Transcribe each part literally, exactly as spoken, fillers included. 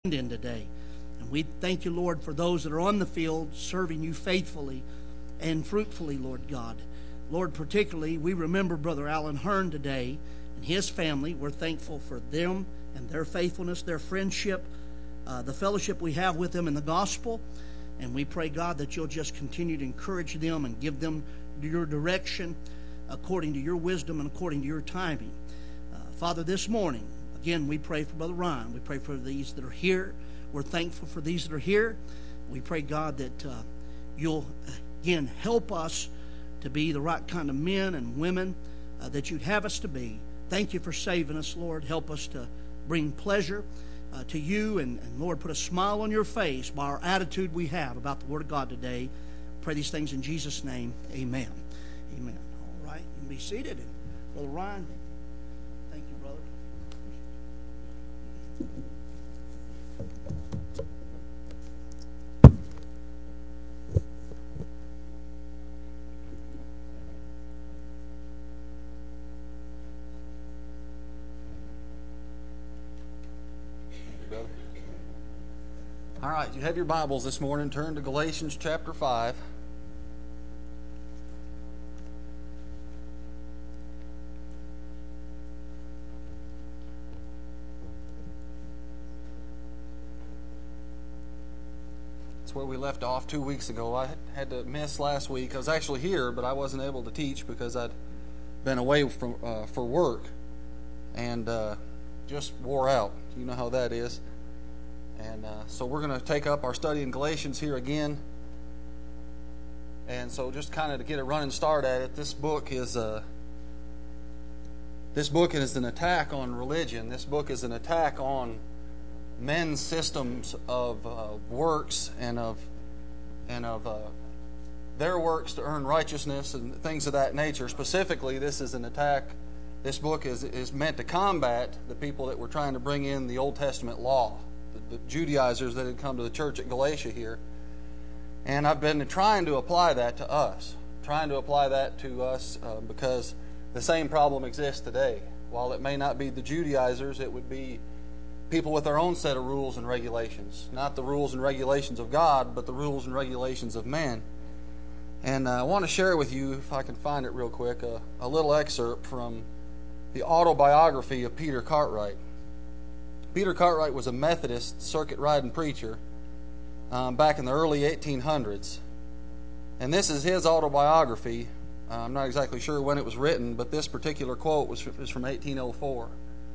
in today. And we thank you, Lord, for those that are on the field serving you faithfully and fruitfully, Lord God. Lord, particularly, we remember Brother Alan Hearn today and his family. We're thankful for them and their faithfulness, their friendship, uh, the fellowship we have with them in the gospel. And we pray, God, that you'll just continue to encourage them and give them your direction according to your wisdom and according to your timing. Uh, Father, this morning, again, we pray for Brother Ryan. We pray for these that are here. We're thankful for these that are here. We pray, God, that uh, you'll, again, help us to be the right kind of men and women uh, that you'd have us to be. Thank you for saving us, Lord. Help us to bring pleasure uh, to you. And, and, Lord, put a smile on your face by our attitude we have about the Word of God today. Pray these things in Jesus' name. Amen. Amen. All right. You can be seated. And Brother Ryan, thank you, brother. All right, you have your Bibles this morning. Turn to Galatians chapter five. That's where we left off two weeks ago. I had to miss last week. I was actually here, but I wasn't able to teach because I'd been away from uh, for work and uh, just wore out. You know how that is. And uh, so we're going to take up our study in Galatians here again. And so just kind of to get a running start at it, this book is a, this book is an attack on religion. This book is an attack on men's systems of uh, works and of and of uh, their works to earn righteousness and things of that nature. Specifically, this is an attack. This book is is meant to combat the people that were trying to bring in the Old Testament law. The Judaizers that had come to the church at Galatia here. And I've been trying to apply that to us. Trying to apply that to us uh, because the same problem exists today. While it may not be the Judaizers, it would be people with their own set of rules and regulations. Not the rules and regulations of God, but the rules and regulations of man. And uh, I want to share with you, if I can find it real quick, a, a little excerpt from the autobiography of Peter Cartwright. Peter Cartwright was a Methodist circuit-riding preacher um, back in the early eighteen hundreds. And this is his autobiography. Uh, I'm not exactly sure when it was written, but this particular quote was, was from eighteen oh four.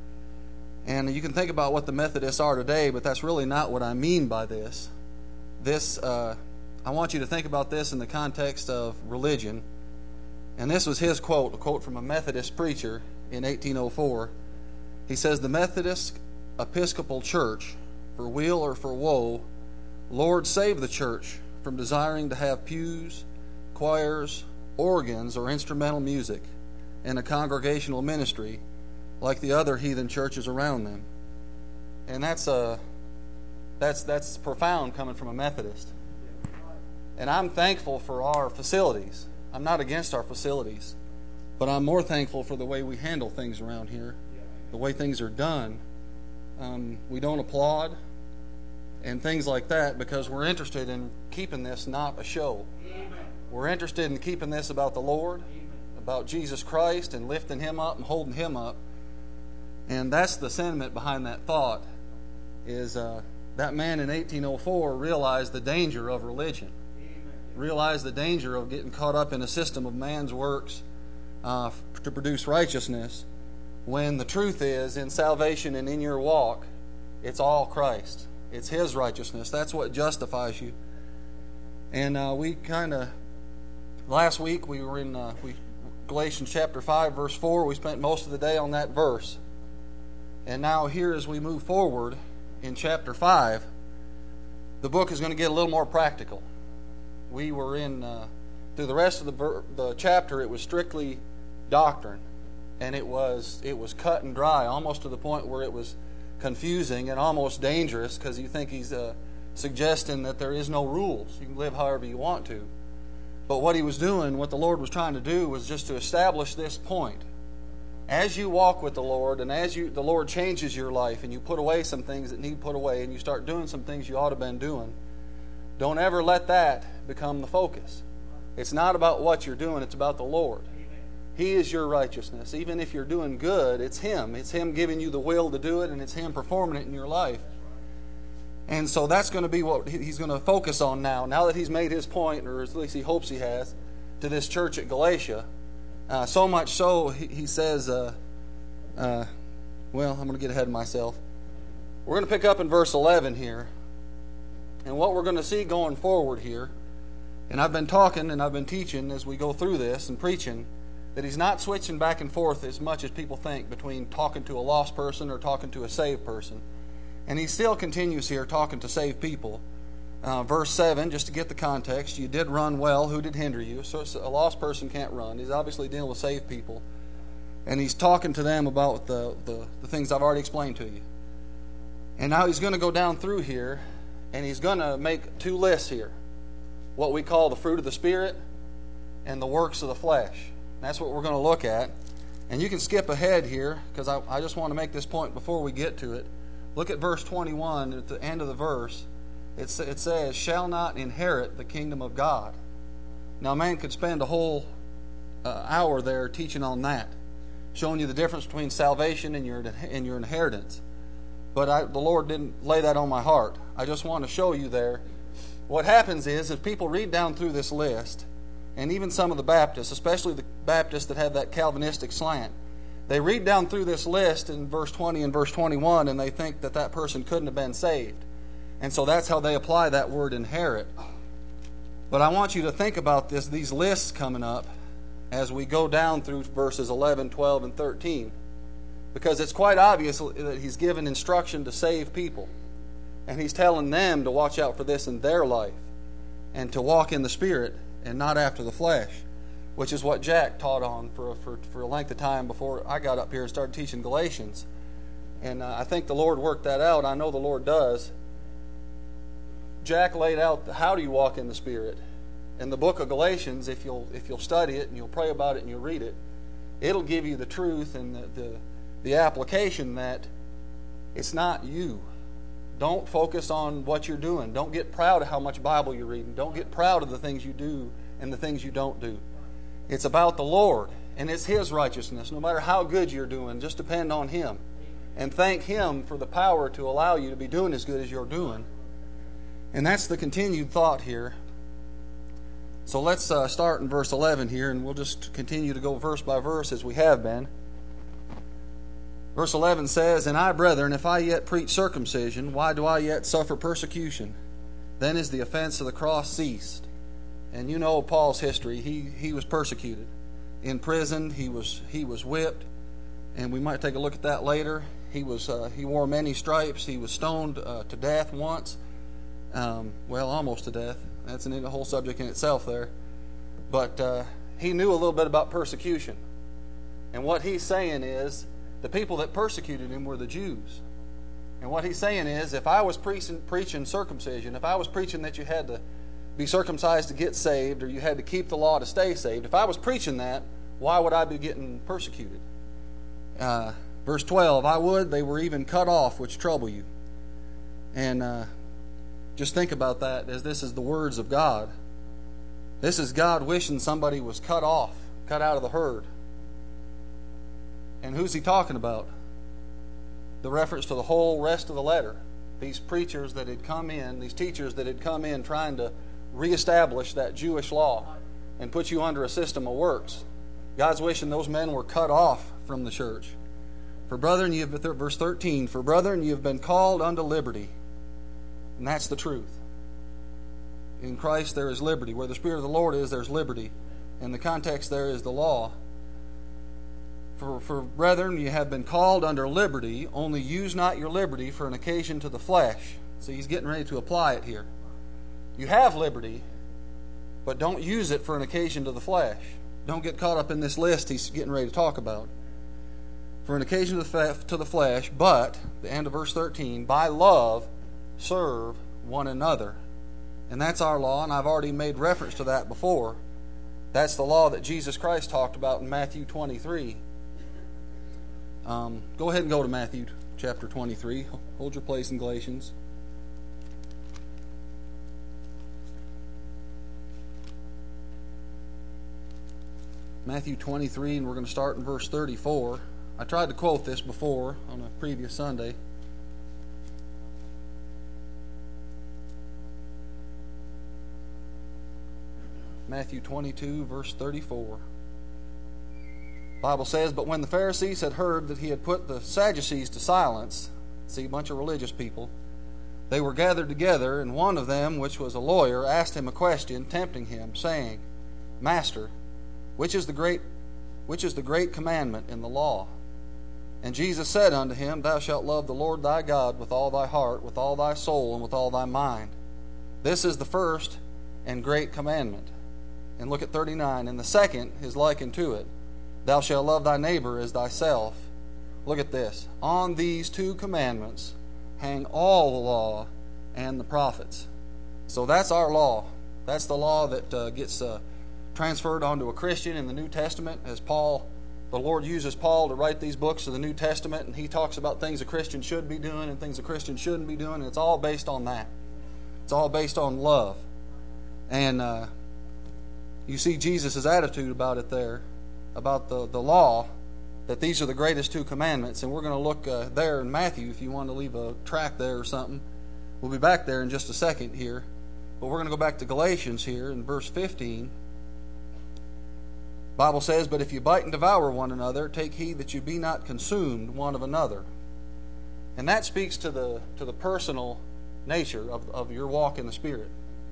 And you can think about what the Methodists are today, but that's really not what I mean by this. This, uh, I want you to think about this in the context of religion. And this was his quote, a quote from a Methodist preacher in eighteen oh four. He says, "The Methodist Episcopal Church, for weal or for woe, Lord save the church from desiring to have pews, choirs, organs, or instrumental music in a congregational ministry like the other heathen churches around them." And that's a that's that's profound coming from a Methodist. And I'm thankful for our facilities. I'm not against our facilities, but I'm more thankful for the way we handle things around here, the way things are done. Um, we don't applaud and things like that because we're interested in keeping this not a show. Amen. We're interested in keeping this about the Lord, Amen. About Jesus Christ and lifting Him up and holding Him up. And that's the sentiment behind that thought is uh, that man in eighteen oh four realized the danger of religion. Amen. Realized the danger of getting caught up in a system of man's works uh, to produce righteousness. When the truth is, in salvation and in your walk, it's all Christ. It's His righteousness. That's what justifies you. And uh, we kind of, last week we were in uh, we, Galatians chapter five, verse four. We spent most of the day on that verse. And now here as we move forward in chapter five, the book is going to get a little more practical. We were in, uh, through the rest of the, ver- the chapter, it was strictly doctrine. And it was it was cut and dry, almost to the point where it was confusing and almost dangerous because you think he's uh, suggesting that there is no rules. You can live however you want to. But what he was doing, what the Lord was trying to do, was just to establish this point as you walk with the Lord and as you the Lord changes your life and you put away some things that need put away and you start doing some things you ought to have been doing, don't ever let that become the focus. It's not about what you're doing, it's about the Lord. He is your righteousness. Even if you're doing good, it's Him. It's Him giving you the will to do it, and it's Him performing it in your life. And so that's going to be what He's going to focus on now. Now that He's made His point, or at least He hopes He has, to this church at Galatia. Uh, so much so, He, he says, uh, uh, well, I'm going to get ahead of myself. We're going to pick up in verse eleven here. And what we're going to see going forward here, and I've been talking and I've been teaching as we go through this and preaching, that He's not switching back and forth as much as people think between talking to a lost person or talking to a saved person. And He still continues here talking to saved people. Uh, verse seven, just to get the context, you did run well, who did hinder you? So a lost person can't run. He's obviously dealing with saved people. And He's talking to them about the, the, the things I've already explained to you. And now He's going to go down through here, and He's going to make two lists here. What we call the fruit of the Spirit and the works of the flesh. That's what we're going to look at. And you can skip ahead here, because I, I just want to make this point before we get to it. Look at verse twenty-one, at the end of the verse. It, it says, shall not inherit the kingdom of God. Now, a man could spend a whole uh, hour there teaching on that, showing you the difference between salvation and your, and your inheritance. But I, the Lord didn't lay that on my heart. I just want to show you there. What happens is, if people read down through this list, and even some of the Baptists, especially the Baptists that have that Calvinistic slant, they read down through this list in verse twenty and verse twenty-one, and they think that that person couldn't have been saved. And so that's how they apply that word inherit. But I want you to think about this, these lists coming up as we go down through verses eleven, twelve, and thirteen. Because it's quite obvious that He's given instruction to save people. And He's telling them to watch out for this in their life and to walk in the Spirit and not after the flesh, which is what Jack taught on for, for, for a length of time before I got up here and started teaching Galatians. And uh, I think the Lord worked that out. I know the Lord does. Jack laid out how do you walk in the Spirit. In the book of Galatians, if you'll if you'll study it and you'll pray about it and you'll read it, it'll give you the truth and the, the, the application that it's not you. Don't focus on what you're doing. Don't get proud of how much Bible you're reading. Don't get proud of the things you do and the things you don't do. It's about the Lord, and it's His righteousness. No matter how good you're doing, just depend on Him. And thank Him for the power to allow you to be doing as good as you're doing. And that's the continued thought here. So let's uh, start in verse eleven here, and we'll just continue to go verse by verse as we have been. Verse eleven says, and I, brethren, if I yet preach circumcision, why do I yet suffer persecution? Then is the offense of the cross ceased. And you know Paul's history. He he was persecuted. In prison, he was he was whipped. And we might take a look at that later. He was uh, he wore many stripes. He was stoned uh, to death once. Um, well, almost to death. That's an, a whole subject in itself there. But uh, he knew a little bit about persecution. And what he's saying is, the people that persecuted him were the Jews. And what he's saying is, if I was preaching, preaching circumcision, if I was preaching that you had to be circumcised to get saved, or you had to keep the law to stay saved, if I was preaching that, why would I be getting persecuted? Uh, verse twelve, I would they were even cut off, which trouble you. And uh, just think about that, as this is the words of God. This is God wishing somebody was cut off, cut out of the herd. And who's He talking about? The reference to the whole rest of the letter. These preachers that had come in, these teachers that had come in trying to reestablish that Jewish law and put you under a system of works. God's wishing those men were cut off from the church. For brethren, you have, verse thirteen, for brethren, you have been called unto liberty. And that's the truth. In Christ there is liberty. Where the Spirit of the Lord is, there's liberty. And the context there is the law. For, for brethren, you have been called under liberty, only use not your liberty for an occasion to the flesh. So he's getting ready to apply it here. You have liberty, but don't use it for an occasion to the flesh. Don't get caught up in this list he's getting ready to talk about. For an occasion to the flesh, but, the end of verse thirteen, by love serve one another. And that's our law, and I've already made reference to that before. That's the law that Jesus Christ talked about in Matthew twenty-three. Um, go ahead and go to Matthew chapter twenty-three. Hold your place in Galatians. Matthew twenty-three, and we're going to start in verse thirty-four. I tried to quote this before on a previous Sunday. Matthew twenty-two, verse thirty-four. The Bible says, "But when the Pharisees had heard that he had put the Sadducees to silence," see, a bunch of religious people, "they were gathered together, and one of them, which was a lawyer, asked him a question, tempting him, saying, Master, which is the great which is the great commandment in the law? And Jesus said unto him, Thou shalt love the Lord thy God with all thy heart, with all thy soul, and with all thy mind. This is the first and great commandment." And look at thirty-nine. "And the second is like unto it, Thou shalt love thy neighbor as thyself." Look at this. "On these two commandments hang all the law and the prophets." So that's our law. That's the law that uh, gets uh, transferred onto a Christian in the New Testament, as Paul, the Lord uses Paul to write these books of the New Testament, and he talks about things a Christian should be doing and things a Christian shouldn't be doing, and it's all based on that. It's all based on love. And uh, you see Jesus' attitude about it there, about the, the law, that these are the greatest two commandments. And we're going to look uh, there in Matthew, if you want to leave a track there or something. We'll be back there in just a second here. But we're going to go back to Galatians here in verse fifteen. The Bible says, "But if you bite and devour one another, take heed that you be not consumed one of another." And that speaks to the to the personal nature of, of your walk in the Spirit.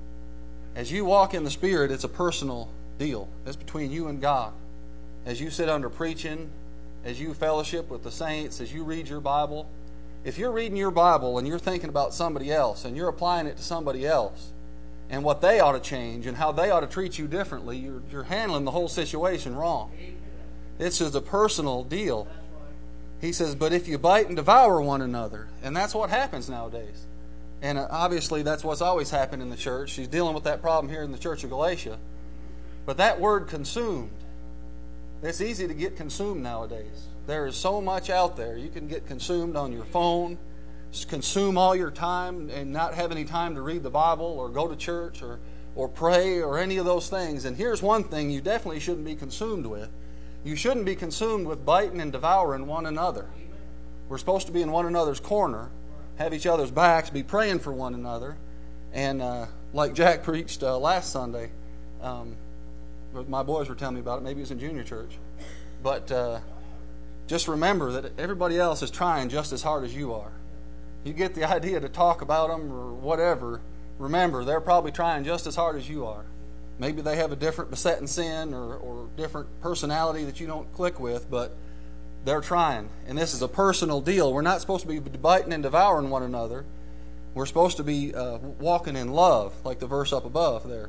As you walk in the Spirit, it's a personal deal. It's between you and God. As you sit under preaching, as you fellowship with the saints, as you read your Bible, if you're reading your Bible and you're thinking about somebody else and you're applying it to somebody else and what they ought to change and how they ought to treat you differently, you're, you're handling the whole situation wrong. It's just a personal deal. He says, "But if you bite and devour one another," and that's what happens nowadays. And obviously that's what's always happened in the church. She's dealing with that problem here in the church of Galatia. But that word consumed, it's easy to get consumed nowadays. There is so much out there. You can get consumed on your phone, consume all your time and not have any time to read the Bible or go to church or, or pray or any of those things. And here's one thing you definitely shouldn't be consumed with. You shouldn't be consumed with biting and devouring one another. We're supposed to be in one another's corner, have each other's backs, be praying for one another. And uh, like Jack preached uh, last Sunday, um, my boys were telling me about it. Maybe it was in junior church. But uh, just remember that everybody else is trying just as hard as you are. You get the idea to talk about them or whatever, remember, they're probably trying just as hard as you are. Maybe they have a different besetting sin or, or different personality that you don't click with, but they're trying. And this is a personal deal. We're not supposed to be biting and devouring one another. We're supposed to be uh, walking in love, like the verse up above there.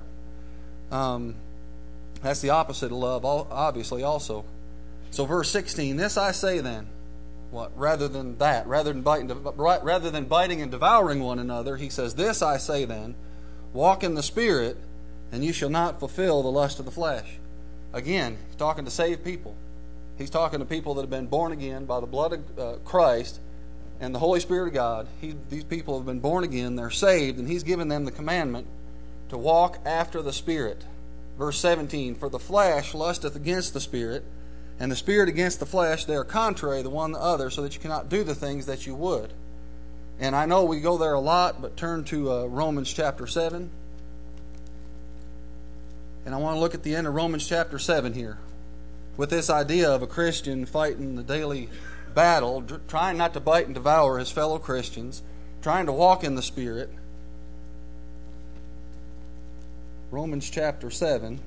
Um, that's the opposite of love, obviously, also. So verse sixteen, "This I say then," what rather than that, rather than biting, rather than biting and devouring one another, he says, "This I say then, walk in the Spirit, and you shall not fulfill the lust of the flesh." Again, he's talking to saved people. He's talking to people that have been born again by the blood of uh, Christ and the Holy Spirit of God. He, these people have been born again, they're saved, and he's given them the commandment to walk after the Spirit. Verse seventeen, "For the flesh lusteth against the Spirit, and the Spirit against the flesh, they are contrary the one to the other, so that you cannot do the things that you would." And I know we go there a lot, but turn to uh, Romans chapter seven. And I want to look at the end of Romans chapter seven here, with this idea of a Christian fighting the daily battle, trying not to bite and devour his fellow Christians, trying to walk in the Spirit. Romans chapter seven.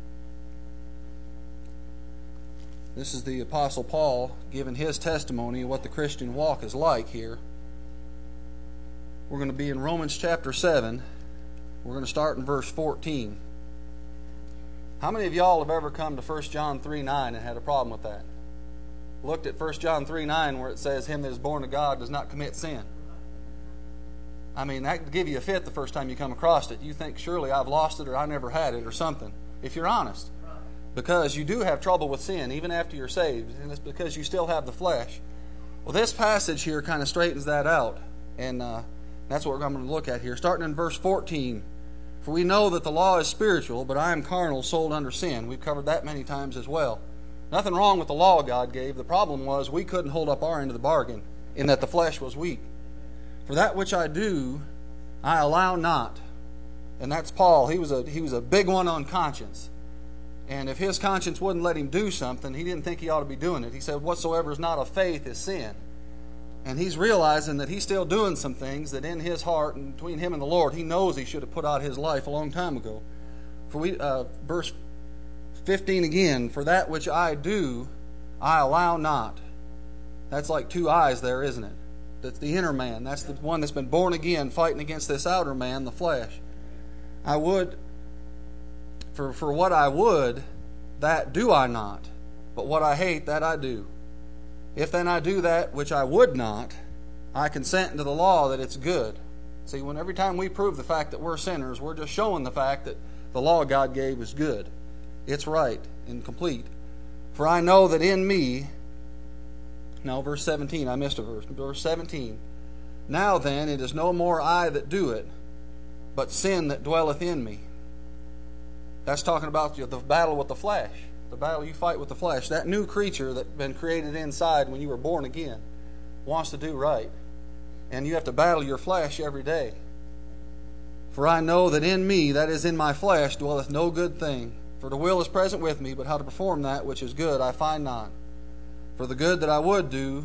This is the Apostle Paul giving his testimony of what the Christian walk is like here. We're going to be in Romans chapter seven. We're going to start in verse fourteen. How many of y'all have ever come to First John three nine and had a problem with that? Looked at First John three nine where it says, "Him that is born of God does not commit sin." I mean, that could give you a fit the first time you come across it. You think, surely I've lost it or I never had it or something, if you're honest. because you do have trouble with sin even after you're saved, and it's because you still have the flesh. Well, this passage here kind of straightens that out, and uh, that's what I'm going to look at here. Starting in verse fourteen, for we know that the law is spiritual, but I am carnal, sold under sin. We've covered that many times as well. Nothing wrong with the law God gave. The problem was we couldn't hold up our end of the bargain, in that the flesh was weak. For that which I do, I allow not. And that's Paul. He was a he was a big one on conscience. And if his conscience wouldn't let him do something, he didn't think he ought to be doing it. He said, whatsoever is not of faith is sin. And he's realizing that he's still doing some things that in his heart and between him and the Lord, he knows he should have put out his life a long time ago. For we, uh, verse fifteen again, for that which I do, I allow not. That's like two eyes there, isn't it? That's the inner man. That's the one that's been born again, fighting against this outer man, the flesh. I would... For, for what I would, that do I not. But what I hate, that I do. If then I do that which I would not, I consent unto the law that it's good. See, when every time we prove the fact that we're sinners, we're just showing the fact that the law God gave is good. It's right and complete. For I know that in me... Now, verse seventeen, I missed a verse. Verse seventeen. Now then, it is no more I that do it, but sin that dwelleth in me. That's talking about the battle with the flesh. The battle you fight with the flesh. That new creature that's been created inside when you were born again wants to do right. And you have to battle your flesh every day. For I know that in me, that is in my flesh, dwelleth no good thing. For the will is present with me, but how to perform that which is good I find not. For the good that I would do,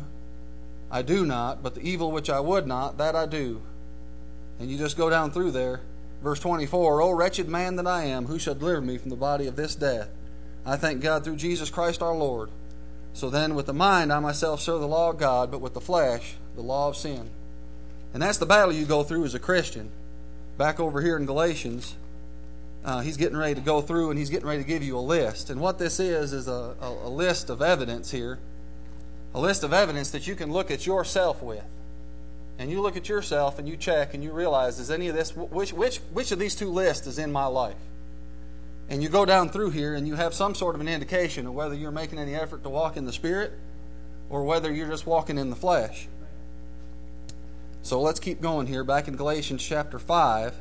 I do not, but the evil which I would not, that I do. And you just go down through there. Verse twenty-four, O wretched man that I am, who shall deliver me from the body of this death? I thank God through Jesus Christ our Lord. So then with the mind I myself serve the law of God, but with the flesh the law of sin. And that's the battle you go through as a Christian. Back over here in Galatians, uh, he's getting ready to go through and he's getting ready to give you a list. And what this is is a, a, a list of evidence here. A list of evidence that you can look at yourself with. And you look at yourself and you check and you realize, is any of this, which which which of these two lists is in my life? And you go down through here and you have some sort of an indication of whether you're making any effort to walk in the Spirit or whether you're just walking in the flesh. So let's keep going here. Back in Galatians chapter five,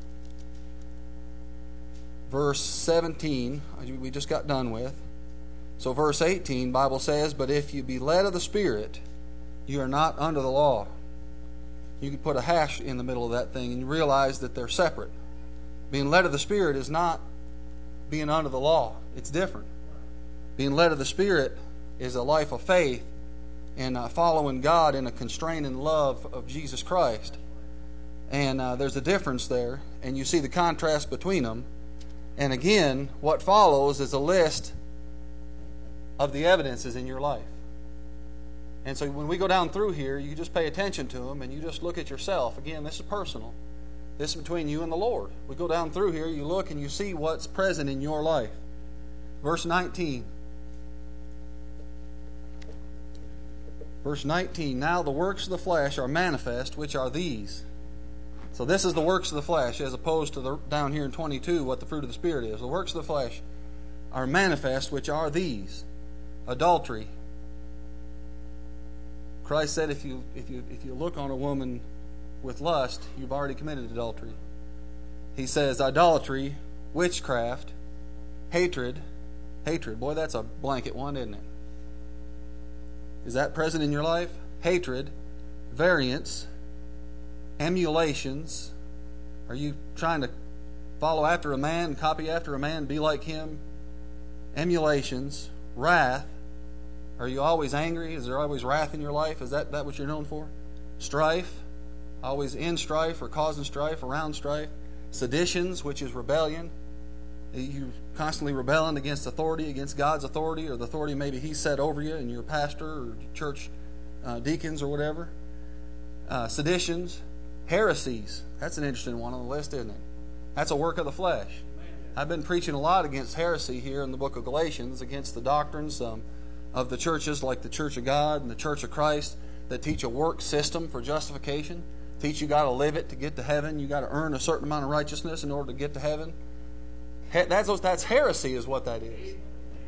verse seventeen, we just got done with. So verse eighteen, Bible says, but if you be led of the Spirit, you are not under the law. You can put a hash in the middle of that thing and you realize that they're separate. Being led of the Spirit is not being under the law. It's different. Being led of the Spirit is a life of faith and uh, following God in a constraining love of Jesus Christ. And uh, there's a difference there, and you see the contrast between them. And again, what follows is a list of the evidences in your life. And so when we go down through here, you just pay attention to them and you just look at yourself. Again, this is personal. This is between you and the Lord. We go down through here, you look and you see what's present in your life. Verse nineteen. Verse nineteen, now the works of the flesh are manifest, which are these. So this is the works of the flesh, as opposed to the, down here in twenty-two, what the fruit of the Spirit is. The works of the flesh are manifest, which are these. Adultery. Christ said if you if you if you look on a woman with lust, you've already committed adultery. He says idolatry, witchcraft, hatred. Hatred, boy, that's a blanket one, isn't it? Is that present in your life? Hatred, variance, emulations. Are you trying to follow after a man, copy after a man, be like him? Emulations, wrath. Are you always angry? Is there always wrath in your life? Is that, that what you're known for? Strife, always in strife or causing strife, around strife. Seditions, which is rebellion. You constantly rebelling against authority, against God's authority, or the authority maybe He set over you and your pastor or church uh, deacons or whatever. Uh, seditions, heresies. That's an interesting one on the list, isn't it? That's a work of the flesh. I've been preaching a lot against heresy here in the book of Galatians, against the doctrines um, of the churches like the Church of God and the Church of Christ that teach a work system for justification. Teach you got to live it to get to heaven. You got to earn a certain amount of righteousness in order to get to heaven. That's, that's heresy is what that is.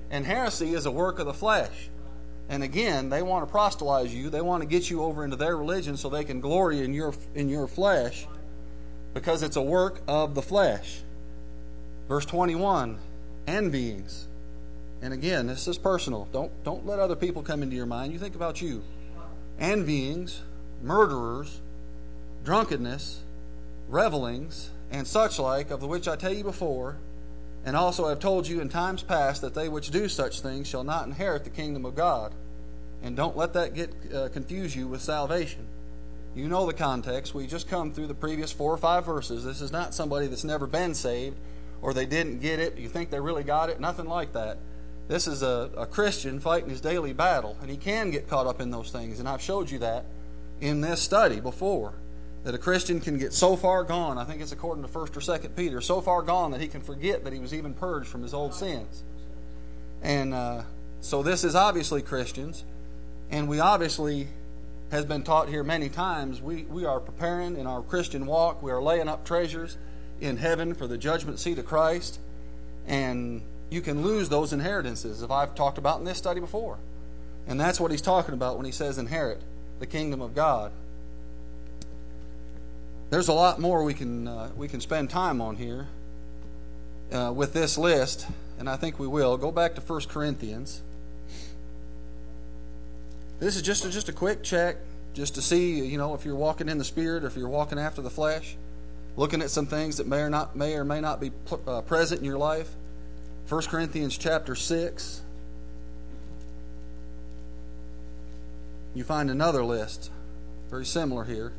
And heresy is a work of the flesh. And again, they want to proselytize you. They want to get you over into their religion so they can glory in your in your flesh, because it's a work of the flesh. Verse twenty-one, envyings. And again, this is personal. Don't don't let other people come into your mind. You think about you. Envyings, murderers, drunkenness, revelings, and such like, of the which I tell you before, and also I have told you in times past, that they which do such things shall not inherit the kingdom of God. And don't let that get uh, confuse you with salvation. You know the context. We just come through the previous four or five verses. This is not somebody that's never been saved, or they didn't get it. You think they really got it? Nothing like that. This is a, a Christian fighting his daily battle, and he can get caught up in those things. And I've showed you that in this study before, that a Christian can get so far gone, I think it's according to First or Second Peter, so far gone that he can forget that he was even purged from his old sins. And uh, so this is obviously Christians, and we obviously, has been taught here many times, we, we are preparing in our Christian walk, we are laying up treasures in heaven for the judgment seat of Christ, and you can lose those inheritances, as I've talked about in this study before. And that's what he's talking about when he says inherit the kingdom of God. There's a lot more we can uh, we can spend time on here uh, with this list, and I think we will. Go back to First Corinthians. This is just a, just a quick check, just to see, you know, if you're walking in the Spirit or if you're walking after the flesh. Looking at some things that may or not may or may not be uh, present in your life. First Corinthians chapter six. You find another list, very similar here.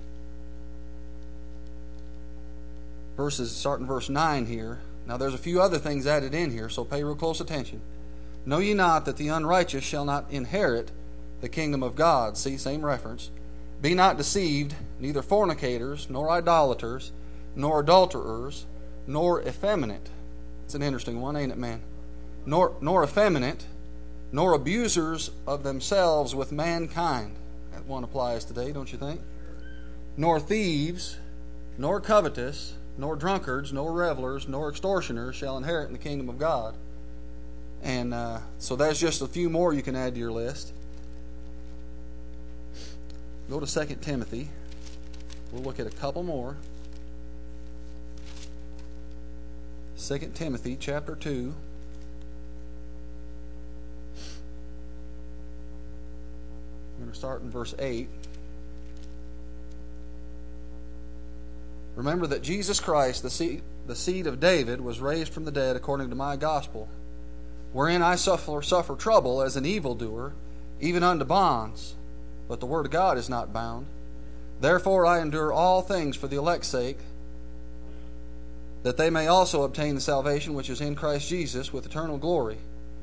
Verses, starting verse nine here. Now there's a few other things added in here, so pay real close attention. Know ye not that the unrighteous shall not inherit the kingdom of God? See, same reference. Be not deceived, neither fornicators, nor idolaters, nor adulterers, nor effeminate. It's an interesting one, ain't it, man? Nor, nor effeminate, nor abusers of themselves with mankind. That one applies today, don't you think? Nor thieves, nor covetous, nor drunkards, nor revelers, nor extortioners shall inherit in the kingdom of God. And uh, so there's just a few more you can add to your list. Go to Second Timothy. We'll look at a couple more. Second Timothy chapter two. I'm going to start in verse eight. Remember that Jesus Christ, the seed, the seed of David, was raised from the dead according to my gospel, wherein I suffer, suffer trouble as an evildoer, even unto bonds. But the word of God is not bound. Therefore I endure all things for the elect's sake, that they may also obtain the salvation which is in Christ Jesus with eternal glory.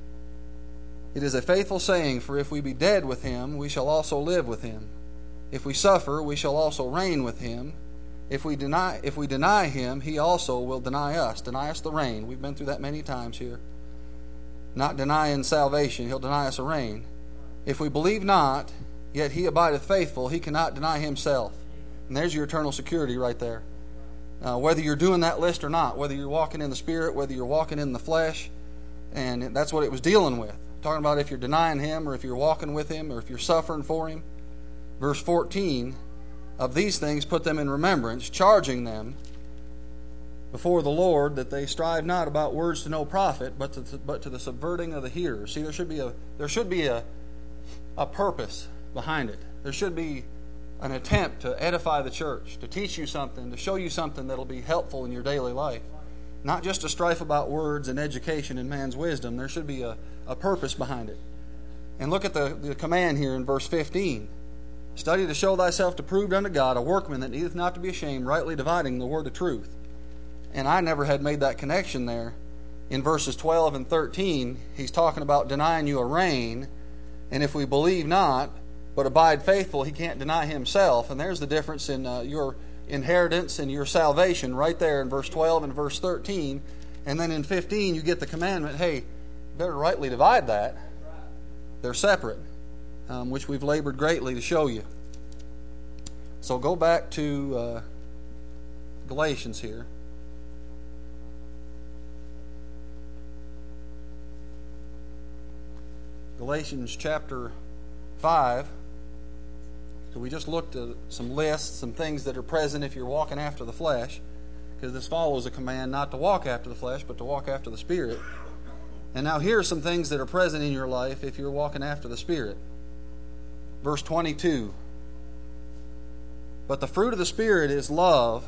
It is a faithful saying, for if we be dead with him, we shall also live with him. If we suffer, we shall also reign with him. If we deny if we deny him, he also will deny us. Deny us the reign. We've been through that many times here. Not denying salvation, he'll deny us a reign. If we believe not, yet he abideth faithful, he cannot deny himself. And there's your eternal security right there. Uh, whether you're doing that list or not, whether you're walking in the Spirit, whether you're walking in the flesh, and that's what it was dealing with. Talking about if you're denying him, or if you're walking with him, or if you're suffering for him. Verse fourteen, of these things put them in remembrance, charging them before the Lord that they strive not about words to no profit, but to, but to the subverting of the hearers. See, there should be a there should be a a purpose behind it. There should be an attempt to edify the church, to teach you something, to show you something that'll be helpful in your daily life. Not just a strife about words and education and man's wisdom. There should be a, a purpose behind it. And look at the, the command here in verse fifteen. Study to show thyself approved unto God, a workman that needeth not to be ashamed, rightly dividing the word of truth. And I never had made that connection there. In verses twelve and thirteen, he's talking about denying you a reign. And if we believe not, but abide faithful, he can't deny himself. And there's the difference in uh, your inheritance and your salvation right there in verse twelve and verse thirteen. And then in fifteen, you get the commandment, hey, you better rightly divide that. They're separate, um, which we've labored greatly to show you. So go back to uh, Galatians here. Galatians chapter five. So we just looked at some lists, some things that are present if you're walking after the flesh, because this follows a command not to walk after the flesh, but to walk after the Spirit. And now here are some things that are present in your life if you're walking after the Spirit. Verse twenty-two. But the fruit of the Spirit is love,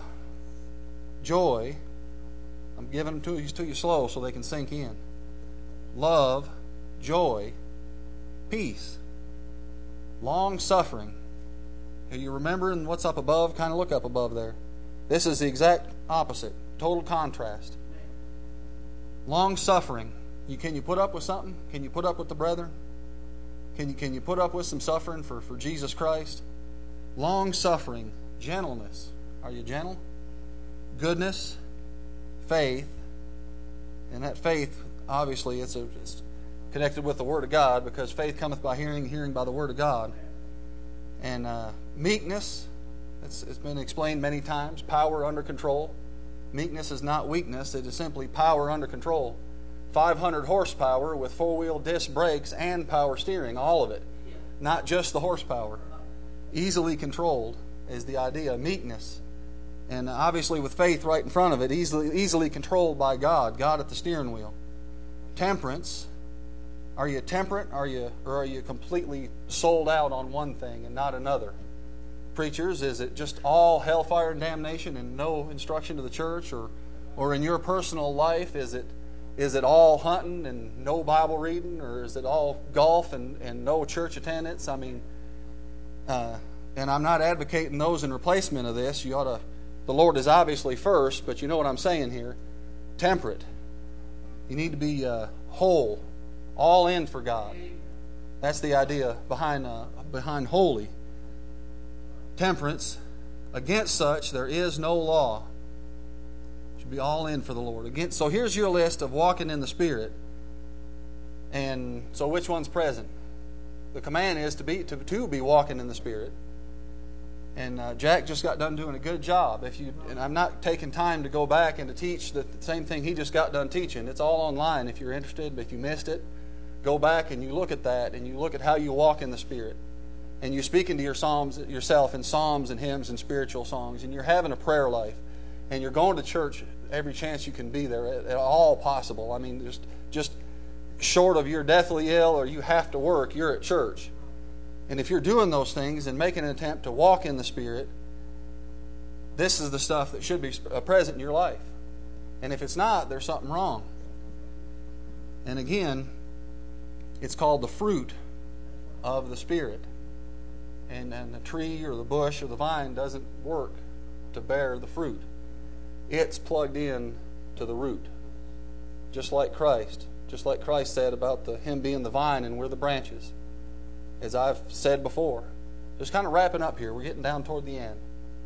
joy. I'm giving them to you, to you slow so they can sink in. Love, joy, peace, long-suffering. Are you remembering what's up above? Kind of look up above there. This is the exact opposite. Total contrast. Long-suffering. You, can you put up with something? Can you put up with the brethren? Can you, can you put up with some suffering for, for Jesus Christ? Long-suffering. Gentleness. Are you gentle? Goodness. Faith. And that faith, obviously, it's, a, it's connected with the Word of God, because faith cometh by hearing, hearing by the Word of God. And uh, meekness, it's, it's been explained many times, power under control. Meekness is not weakness, it is simply power under control. five hundred horsepower with four-wheel disc brakes and power steering, all of it. Not just the horsepower. Easily controlled is the idea. Meekness. And obviously with faith right in front of it, easily, easily controlled by God, God at the steering wheel. Temperance. Are you temperate? Are you, or are you completely sold out on one thing and not another? Preachers, is it just all hellfire and damnation and no instruction to the church? Or, or in your personal life, is it is it all hunting and no Bible reading? Or is it all golf and, and no church attendance? I mean, uh, and I'm not advocating those in replacement of this. You ought to. The Lord is obviously first, but you know what I'm saying here. Temperate. You need to be uh, whole. All in for God. That's the idea behind uh, behind holy. Temperance. Against such there is no law. Should be all in for the Lord. Against, so here's your list of walking in the Spirit. And so which one's present? The command is to be to, to be walking in the Spirit. And uh, Jack just got done doing a good job. If you and I'm not taking time to go back and to teach the same thing he just got done teaching. It's all online if you're interested. If you missed it, go back and you look at that and you look at how you walk in the Spirit. And you're speaking to your psalms yourself in psalms and hymns and spiritual songs, and you're having a prayer life, and you're going to church every chance you can be there at, at all possible. I mean, just just short of you're deathly ill or you have to work, you're at church. And if you're doing those things and making an attempt to walk in the Spirit, this is the stuff that should be present in your life. And if it's not, there's something wrong. And again, it's called the fruit of the Spirit. And, and the tree or the bush or the vine doesn't work to bear the fruit. It's plugged in to the root. Just like Christ. Just like Christ said about the Him being the vine and we're the branches. As I've said before. Just kind of wrapping up here. We're getting down toward the end.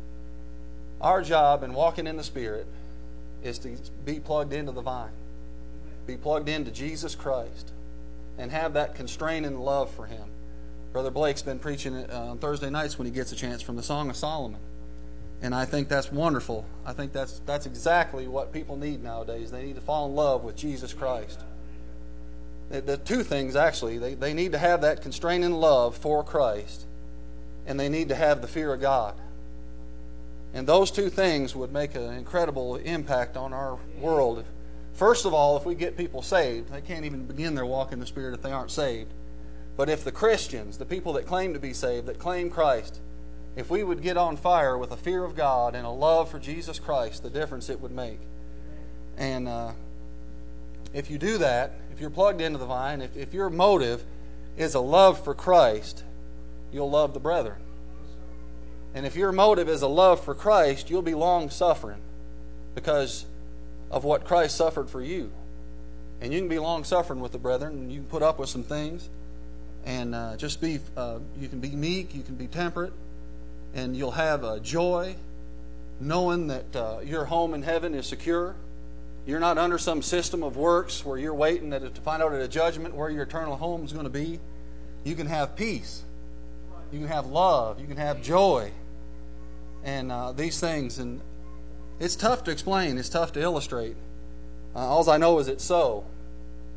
Our job in walking in the Spirit is to be plugged into the vine. Be plugged into Jesus Christ. And have that constraining love for Him. Brother Blake's been preaching it on Thursday nights when he gets a chance from the Song of Solomon. And I think that's wonderful. I think that's that's exactly what people need nowadays. They need to fall in love with Jesus Christ. The, the two things, actually. They, they need to have that constraining love for Christ. And they need to have the fear of God. And those two things would make an incredible impact on our world. First of all, if we get people saved, they can't even begin their walk in the Spirit if they aren't saved. But if the Christians, the people that claim to be saved, that claim Christ, if we would get on fire with a fear of God and a love for Jesus Christ, the difference it would make. And uh, if you do that, if you're plugged into the vine, if, if your motive is a love for Christ, you'll love the brethren. And if your motive is a love for Christ, you'll be long-suffering because of what Christ suffered for you. And you can be long-suffering with the brethren, and you can put up with some things. And uh, just be, uh, you can be meek, you can be temperate, and you'll have uh, joy, knowing that uh, your home in heaven is secure. You're not under some system of works where you're waiting at, to find out at a judgment where your eternal home is going to be. You can have peace. You can have love. You can have joy. And uh, these things. And it's tough to explain. It's tough to illustrate. Uh, all I know is it's so.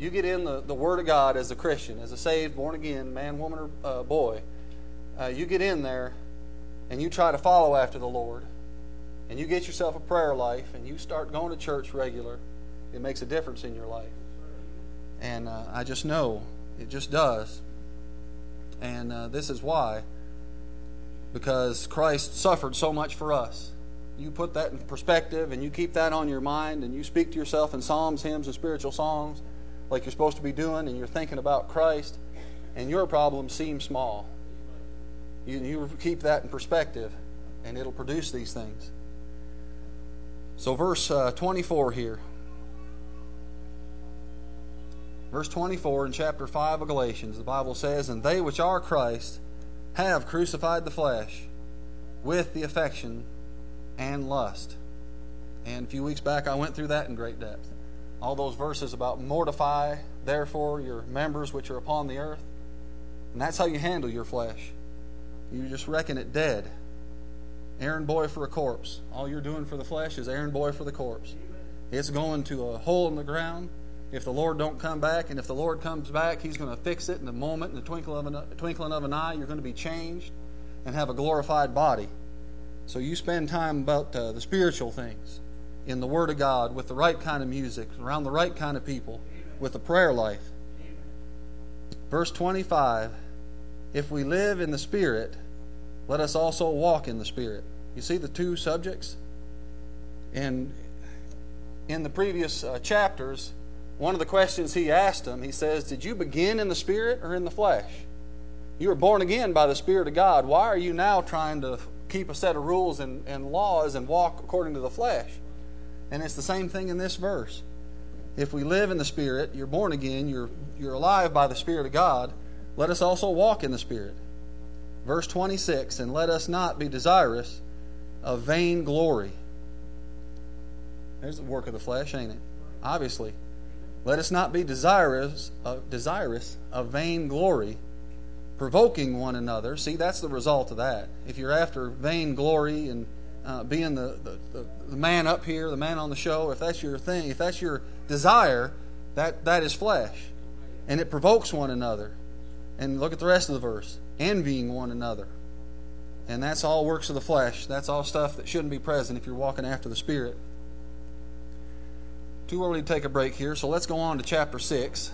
You get in the, the Word of God as a Christian, as a saved, born-again man, woman, or uh, boy. Uh, you get in there and you try to follow after the Lord, and you get yourself a prayer life, and you start going to church regular, it makes a difference in your life. And uh, I just know it just does. And uh, this is why. Because Christ suffered so much for us. You put that in perspective, and you keep that on your mind, and you speak to yourself in psalms, hymns, and spiritual songs like you're supposed to be doing, and you're thinking about Christ, and your problems seem small. You, you keep that in perspective, and it'll produce these things. So verse uh, twenty-four here. Verse twenty-four in chapter five of Galatians, the Bible says, "And they which are Christ have crucified the flesh with the affection and lust." And a few weeks back I went through that in great depth. All those verses about mortify, therefore, your members which are upon the earth. And that's how you handle your flesh. You just reckon it dead. Errand boy for a corpse. All you're doing for the flesh is errand boy for the corpse. It's going to a hole in the ground if the Lord don't come back. And if the Lord comes back, He's going to fix it in a moment, in the twinkle of an, twinkling of an eye. You're going to be changed and have a glorified body. So you spend time about uh, the spiritual things in the Word of God, with the right kind of music, around the right kind of people, with a prayer life. Verse twenty-five, "If we live in the Spirit, let us also walk in the Spirit." You see the two subjects? And in the previous uh, chapters, one of the questions he asked them, he says, "Did you begin in the Spirit or in the flesh? You were born again by the Spirit of God. Why are you now trying to keep a set of rules and, and laws and walk according to the flesh?" And it's the same thing in this verse. If we live in the Spirit, you're born again, you're, you're alive by the Spirit of God, let us also walk in the Spirit. Verse twenty-six, "And let us not be desirous of vain glory." There's the work of the flesh, ain't it? Obviously. "Let us not be desirous of, desirous of vain glory, provoking one another." See, that's the result of that. If you're after vain glory and uh, being the, the, the, the man up here, the man on the show, if that's your thing, if that's your desire, that, that is flesh. And it provokes one another. And look at the rest of the verse. "Envying one another." And that's all works of the flesh. That's all stuff that shouldn't be present if you're walking after the Spirit. Too early to take a break here, so let's go on to chapter six.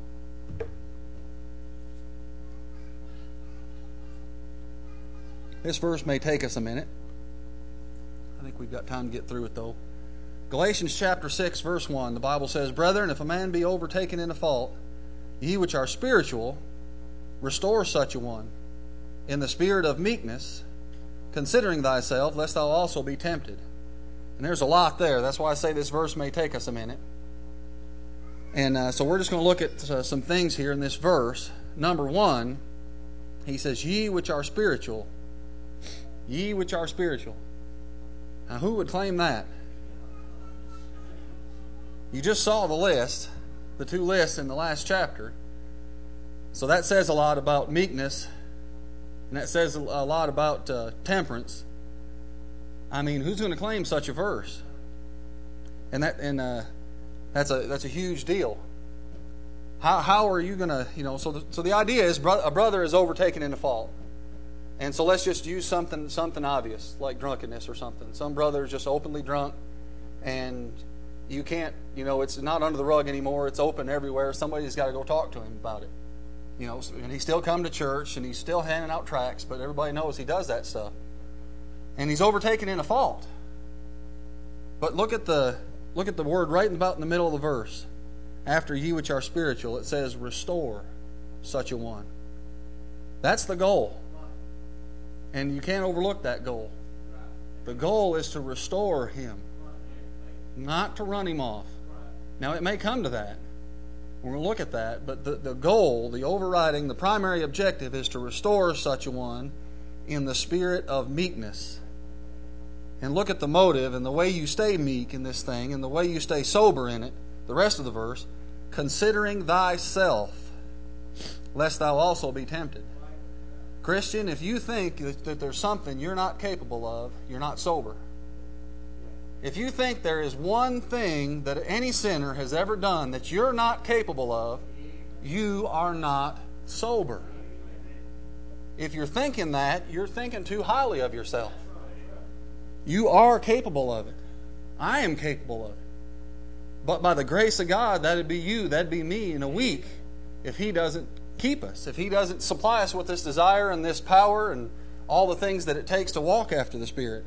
This verse may take us a minute. I think we've got time to get through it, though. Galatians chapter six, verse one, the Bible says, "Brethren, if a man be overtaken in a fault, ye which are spiritual, restore such a one in the spirit of meekness, considering thyself, lest thou also be tempted." And there's a lot there. That's why I say this verse may take us a minute. And uh, so we're just going to look at uh, some things here in this verse. Number one, he says, "Ye which are spiritual." Ye which are spiritual. Now, who would claim that? You just saw the list, the two lists in the last chapter. So that says a lot about meekness, and that says a lot about uh, temperance. I mean, who's going to claim such a verse? And that and uh, that's a that's a huge deal. How how are you going to, you know? So the, so the idea is, bro- a brother is overtaken in a fault, and so let's just use something something obvious like drunkenness or something. Some brother is just openly drunk, and you can't, you know, it's not under the rug anymore. It's open everywhere. Somebody's got to go talk to him about it. You know, and he still come to church and he's still handing out tracts, but everybody knows he does that stuff. And he's overtaken in a fault. But look at the look at the word right about in the middle of the verse. After "ye which are spiritual," it says, "Restore such a one." That's the goal. And you can't overlook that goal. The goal is to restore him, not to run him off. Now, it may come to that. We're going to look at that. But the, the goal, the overriding, the primary objective is to restore such a one in the spirit of meekness. And look at the motive and the way you stay meek in this thing and the way you stay sober in it. The rest of the verse, "Considering thyself, lest thou also be tempted." Christian, if you think that, that there's something you're not capable of, you're not sober. If you think there is one thing that any sinner has ever done that you're not capable of, you are not sober. If you're thinking that, you're thinking too highly of yourself. You are capable of it. I am capable of it. But by the grace of God, that'd be you, that'd be me in a week if He doesn't keep us, if He doesn't supply us with this desire and this power and all the things that it takes to walk after the Spirit.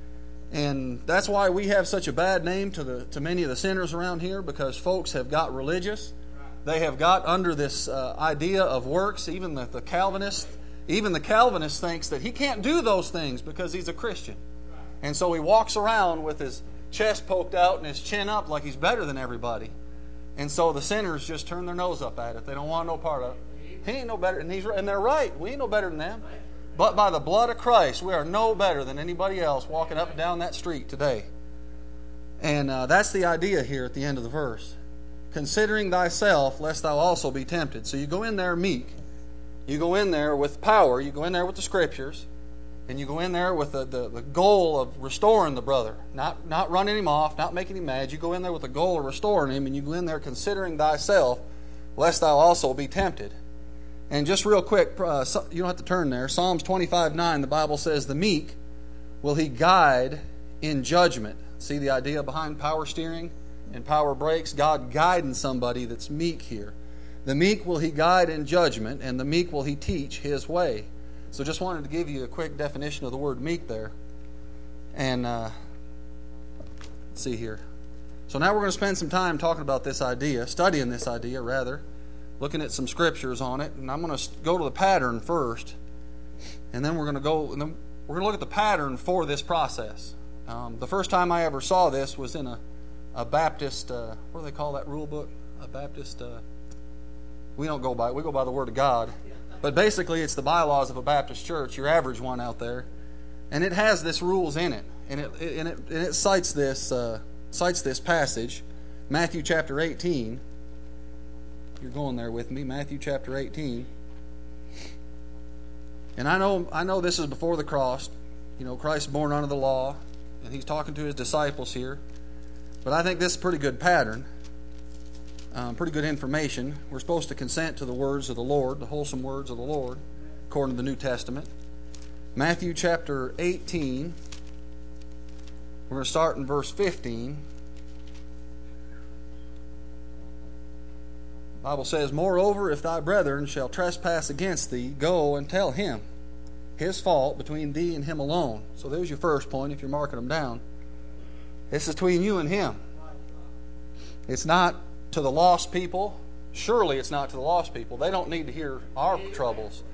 And that's why we have such a bad name to the to many of the sinners around here, because folks have got religious. They have got under this uh, idea of works. Even the, the Calvinist, even the Calvinist thinks that he can't do those things because he's a Christian. And so he walks around with his chest poked out and his chin up like he's better than everybody. And so the sinners just turn their nose up at it. They don't want no part of it. He ain't no better, and he's and they're right. We ain't no better than them. But by the blood of Christ, we are no better than anybody else walking up and down that street today. And uh, that's the idea here at the end of the verse. Considering thyself, lest thou also be tempted. So you go in there meek. You go in there with power. You go in there with the Scriptures. And you go in there with the, the, the goal of restoring the brother. Not, not running him off, not making him mad. You go in there with the goal of restoring him. And you go in there considering thyself, lest thou also be tempted. And just real quick, uh, you don't have to turn there. Psalms twenty-five nine, the Bible says, the meek will He guide in judgment. See the idea behind power steering and power brakes? God guiding somebody that's meek here. The meek will He guide in judgment, and the meek will He teach His way. So just wanted to give you a quick definition of the word meek there. And uh, let's see here. So now we're going to spend some time talking about this idea, studying this idea rather, looking at some scriptures on it. And I'm going to go to the pattern first, and then we're going to go. And then we're going to look at the pattern for this process. Um, the first time I ever saw this was in a, a Baptist. Uh, what do they call that rule book? A Baptist. Uh, we don't go by it. We go by the Word of God. But basically, it's the bylaws of a Baptist church, your average one out there, and it has this rules in it, and it and it, and it cites this uh, cites this passage, Matthew chapter eighteen. You're going there with me, Matthew chapter eighteen. And I know I know this is before the cross. You know, Christ born under the law, and He's talking to His disciples here. But I think this is a pretty good pattern. Um, pretty good information. We're supposed to consent to the words of the Lord, the wholesome words of the Lord, according to the New Testament. Matthew chapter eighteen. We're going to start in verse fifteen. The Bible says, moreover, if thy brethren shall trespass against thee, go and tell him his fault between thee and him alone. So there's your first point if you're marking them down. This is between you and him. It's not to the lost people. Surely it's not to the lost people. They don't need to hear our troubles.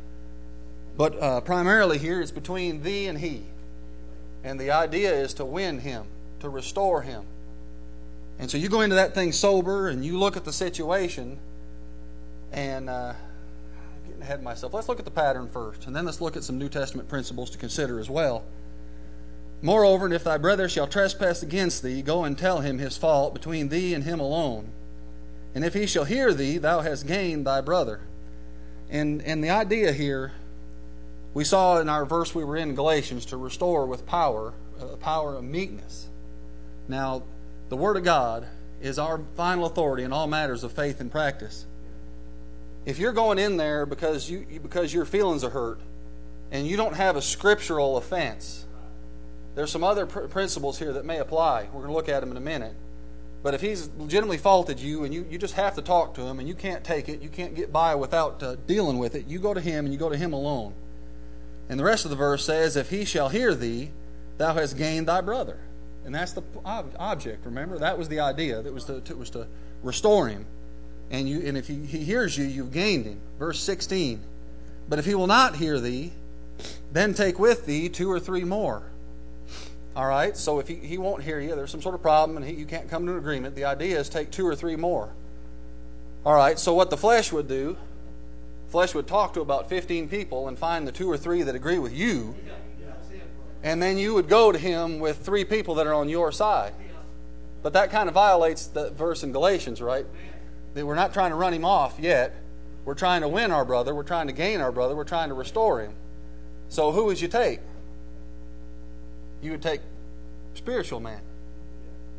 But uh, primarily here it's between thee and he. And the idea is to win him, to restore him. And so you go into that thing sober and you look at the situation. And uh, I'm getting ahead of myself. Let's look at the pattern first. And then let's look at some New Testament principles to consider as well. Moreover, and if thy brother shall trespass against thee, go and tell him his fault between thee and him alone. And if he shall hear thee, thou hast gained thy brother. And and the idea here, we saw in our verse we were in Galatians, to restore with power, a power of meekness. Now, the Word of God is our final authority in all matters of faith and practice. If you're going in there because you because your feelings are hurt, and you don't have a scriptural offense, there's some other pr- principles here that may apply. We're going to look at them in a minute. But if he's legitimately faulted you and you, you just have to talk to him and you can't take it, you can't get by without uh, dealing with it, you go to him and you go to him alone. And the rest of the verse says, if he shall hear thee, thou hast gained thy brother. And that's the ob- object, remember? That was the idea. That was to, to, was to restore him. And you and if he, he hears you, you've gained him. Verse sixteen. But if he will not hear thee, then take with thee two or three more. All right, so if he, he won't hear you, there's some sort of problem, and he, you can't come to an agreement. The idea is take two or three more. All right, so what the flesh would do, flesh would talk to about fifteen people and find the two or three that agree with you, and then you would go to him with three people that are on your side. But that kind of violates the verse in Galatians, right? That we're not trying to run him off yet. We're trying to win our brother. We're trying to gain our brother. We're trying to restore him. So who would you take? You would take spiritual man.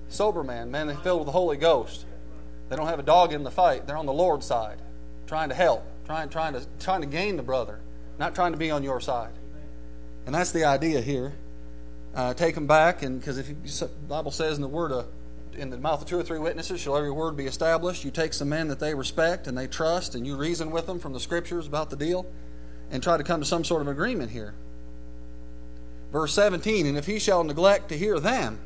Sober man, men filled with the Holy Ghost. They don't have a dog in the fight. They're on the Lord's side, trying to help, trying, trying to, trying to gain the brother, not trying to be on your side. And that's the idea here. Uh, take them back, and because if you, the Bible says in the word, uh, in the mouth of two or three witnesses shall every word be established. You take some men that they respect and they trust, and you reason with them from the Scriptures about the deal, and try to come to some sort of agreement here. Verse seventeen, and if he shall neglect to hear them,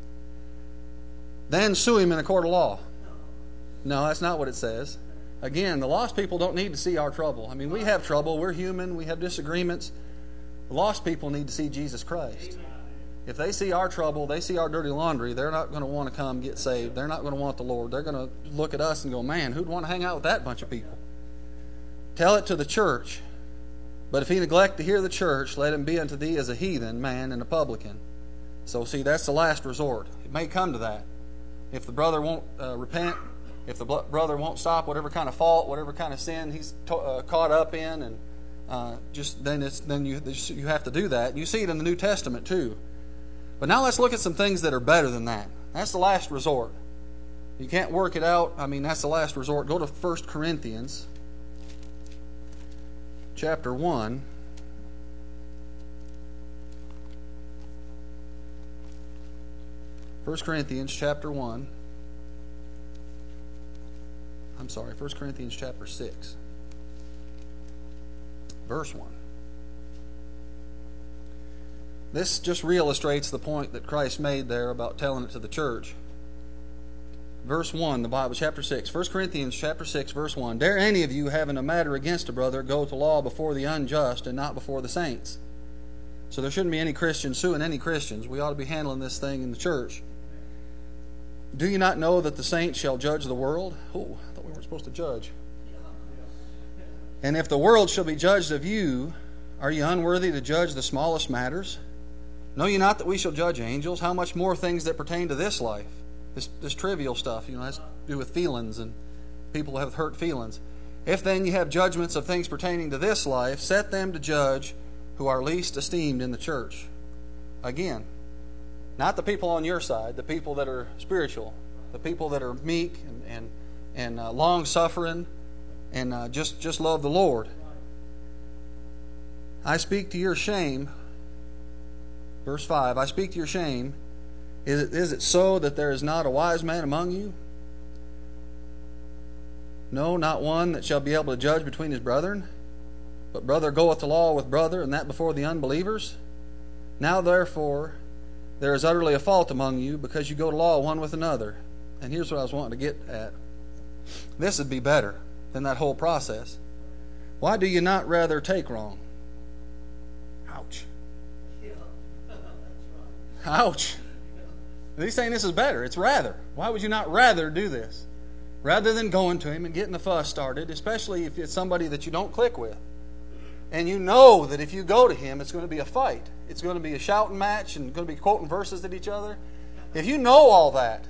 then sue him in a court of law. No, that's not what it says. Again, the lost people don't need to see our trouble. I mean, we have trouble. We're human. We have disagreements. The lost people need to see Jesus Christ. If they see our trouble, they see our dirty laundry, they're not going to want to come get saved. They're not going to want the Lord. They're going to look at us and go, man, who'd want to hang out with that bunch of people? Tell it to the church. But if he neglect to hear the church, let him be unto thee as a heathen man and a publican. So see, that's the last resort. It may come to that. If the brother won't uh, repent, if the brother won't stop whatever kind of fault, whatever kind of sin he's to- uh, caught up in, and uh, just then it's then you you have to do that. You see it in the New Testament too. But now let's look at some things that are better than that. That's the last resort. You can't work it out. I mean, that's the last resort. Go to First Corinthians chapter one. First Corinthians chapter one. I'm sorry, First Corinthians chapter six. Verse one. This just re-illustrates the point that Christ made there about telling it to the church. Verse one, the Bible, chapter six. First Corinthians chapter six, verse one. Dare any of you, having a matter against a brother, go to law before the unjust and not before the saints? So there shouldn't be any Christians suing any Christians. We ought to be handling this thing in the church. Do you not know that the saints shall judge the world? Oh, I thought we weren't supposed to judge. And if the world shall be judged of you, are you unworthy to judge the smallest matters? Know ye not that we shall judge angels? How much more things that pertain to this life? This this trivial stuff, you know, has to do with feelings, and people have hurt feelings. If then you have judgments of things pertaining to this life, set them to judge who are least esteemed in the church. Again, not the people on your side, the people that are spiritual, the people that are meek and and, and uh, long-suffering and uh, just, just love the Lord. I speak to your shame. Verse five, I speak to your shame. Is it, is it so that there is not a wise man among you? No, not one that shall be able to judge between his brethren. But brother goeth to law with brother, and that before the unbelievers. Now therefore, there is utterly a fault among you, because you go to law one with another. And here's what I was wanting to get at. This would be better than that whole process. Why do you not rather take wrong? Ouch. Ouch. He's saying this is better. It's rather. Why would you not rather do this? Rather than going to him and getting the fuss started, especially if it's somebody that you don't click with. And you know that if you go to him, it's going to be a fight. It's going to be a shouting match and going to be quoting verses at each other. If you know all that,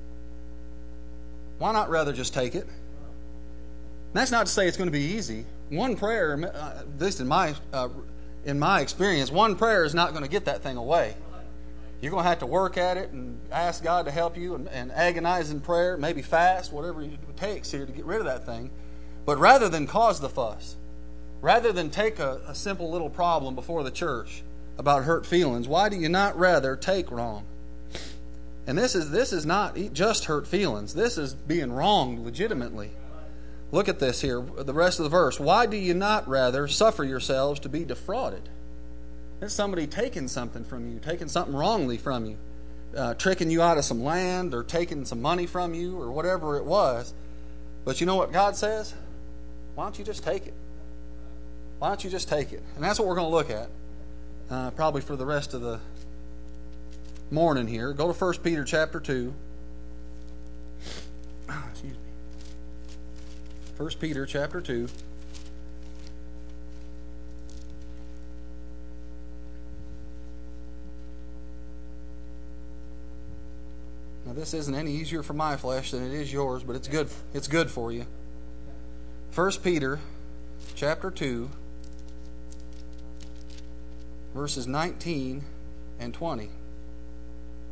why not rather just take it? That's not to say it's going to be easy. One prayer, uh, at least in my, uh, in my experience, one prayer is not going to get that thing away. You're going to have to work at it and ask God to help you and, and agonize in prayer, maybe fast, whatever it takes here to get rid of that thing. But rather than cause the fuss, rather than take a, a simple little problem before the church about hurt feelings, why do you not rather take wrong? And this is this is not just hurt feelings. This is being wronged legitimately. Look at this here, the rest of the verse. Why do you not rather suffer yourselves to be defrauded? That's somebody taking something from you, taking something wrongly from you, uh, tricking you out of some land or taking some money from you or whatever it was. But you know what God says? Why don't you just take it? Why don't you just take it? And that's what we're going to look at uh, probably for the rest of the morning here. Go to First Peter chapter two. Excuse me. First Peter chapter two. Now this isn't any easier for my flesh than it is yours, but it's good. It's good for you. First Peter, chapter two, verses nineteen and twenty.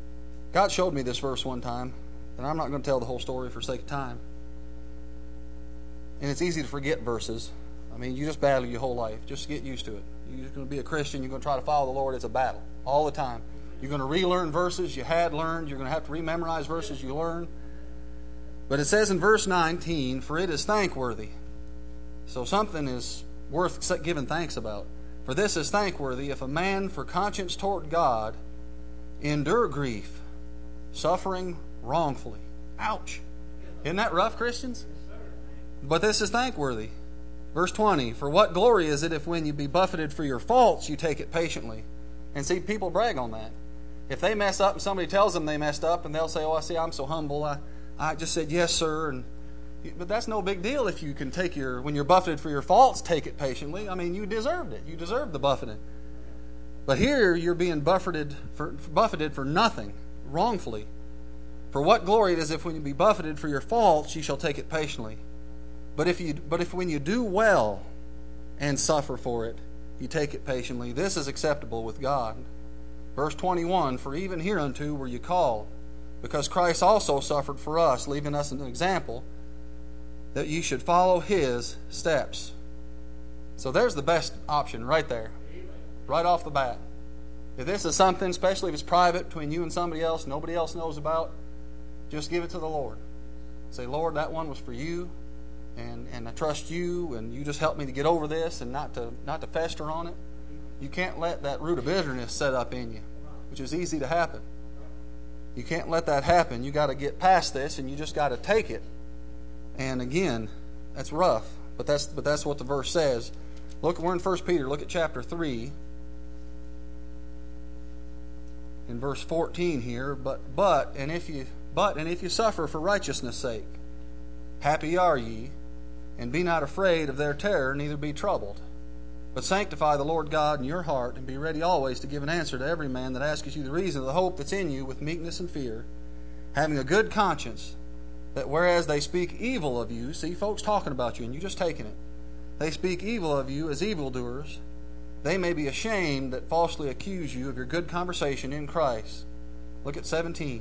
God showed me this verse one time, and I'm not going to tell the whole story for sake of time. And it's easy to forget verses. I mean, you just battle your whole life. Just get used to it. You're going to be a Christian. You're going to try to follow the Lord. It's a battle all the time. You're going to relearn verses you had learned. You're going to have to rememorize verses you learned. But it says in verse nineteen, "For it is thankworthy." So something is worth giving thanks about. "For this is thankworthy, if a man for conscience toward God endure grief, suffering wrongfully." Ouch. Isn't that rough, Christians? "But this is thankworthy." Verse twenty, "For what glory is it if when you be buffeted for your faults, you take it patiently?" And see, people brag on that. If they mess up and somebody tells them they messed up, and they'll say, "Oh, I see, I'm so humble. I, I just said yes, sir." And but that's no big deal if you can take your, when you're buffeted for your faults, take it patiently. I mean, you deserved it. You deserved the buffeting. But here you're being buffeted for, buffeted for nothing, wrongfully. "For what glory it is if when you be buffeted for your faults, you shall take it patiently. But if you, but if when you do well and suffer for it, you take it patiently, this is acceptable with God." Verse twenty-one, "For even hereunto were you called, because Christ also suffered for us, leaving us an example, that you should follow His steps." So there's the best option right there, right off the bat. If this is something, especially if it's private between you and somebody else, nobody else knows about, just give it to the Lord. Say, "Lord, that one was for you, and, and I trust you, and you just help me to get over this and not to not to fester on it." You can't let that root of bitterness set up in you, which is easy to happen. You can't let that happen. You got to get past this, and you just got to take it. And again, that's rough, but that's but that's what the verse says. Look, we're in First Peter. Look at chapter three, in verse fourteen here. But but and if you but and if you suffer for righteousness' sake, happy are ye, and be not afraid of their terror, neither be troubled. But sanctify the Lord God in your heart, and be ready always to give an answer to every man that asketh you the reason of the hope that's in you, with meekness and fear, having a good conscience, that whereas they speak evil of you," see folks talking about you and you just taking it, "they speak evil of you as evildoers, they may be ashamed that falsely accuse you of your good conversation in Christ." Look at seventeen.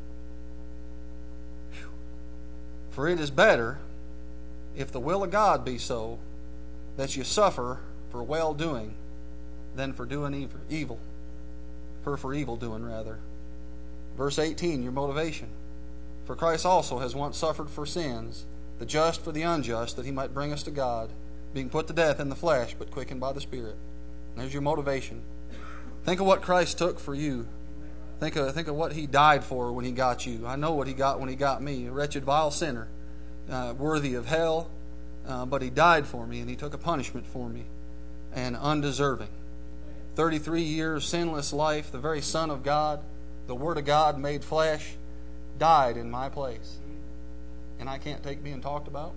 "For it is better, if the will of God be so, that you suffer for well-doing than for doing evil. For for evil doing, rather." Verse eighteen, your motivation. "For Christ also has once suffered for sins, the just for the unjust, that He might bring us to God, being put to death in the flesh, but quickened by the Spirit." There's your motivation. Think of what Christ took for you. Think of, think of what He died for when He got you. I know what He got when He got me, a wretched, vile sinner, uh, worthy of hell, uh, but He died for me, and He took a punishment for me, and undeserving. thirty-three years, sinless life, the very Son of God, the Word of God made flesh, died in my place. And I can't take being talked about.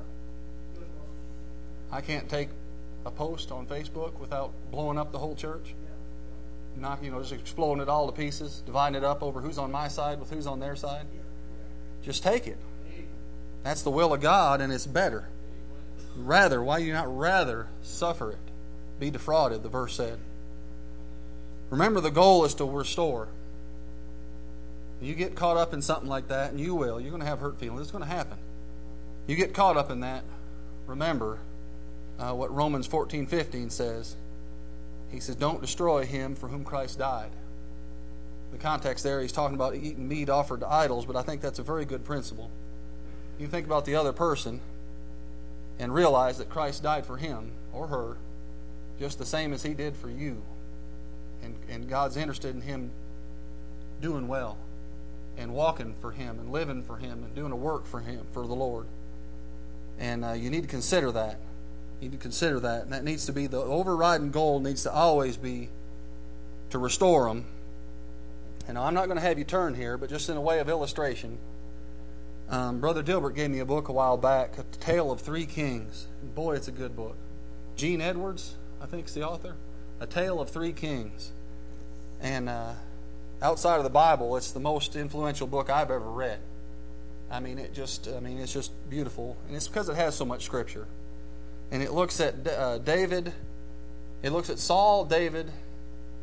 I can't take a post on Facebook without blowing up the whole church. Not, you know, just exploding it all to pieces, dividing it up over who's on my side with who's on their side. Just take it. That's the will of God, and it's better. Rather, why do you not rather suffer it? Be defrauded, the verse said. Remember, the goal is to restore. You get caught up in something like that, and you will. You're going to have hurt feelings. It's going to happen. You get caught up in that, remember uh, what Romans fourteen fifteen says. He says, "Don't destroy him for whom Christ died." The context there, he's talking about eating meat offered to idols, but I think that's a very good principle. You think about the other person and realize that Christ died for him or her just the same as He did for you. And, and God's interested in him doing well and walking for Him and living for Him and doing a work for Him, for the Lord. And uh, you need to consider that. You need to consider that. And that needs to be, the overriding goal needs to always be to restore them. And I'm not going to have you turn here, but just in a way of illustration, um, Brother Dilbert gave me a book a while back, A Tale of Three Kings. And boy, it's a good book. Gene Edwards, I think, is the author. A Tale of Three Kings. And uh, outside of the Bible, it's the most influential book I've ever read. I mean, it just, I mean, it's just beautiful. And it's because it has so much Scripture. And it looks at uh, David, it looks at Saul, David,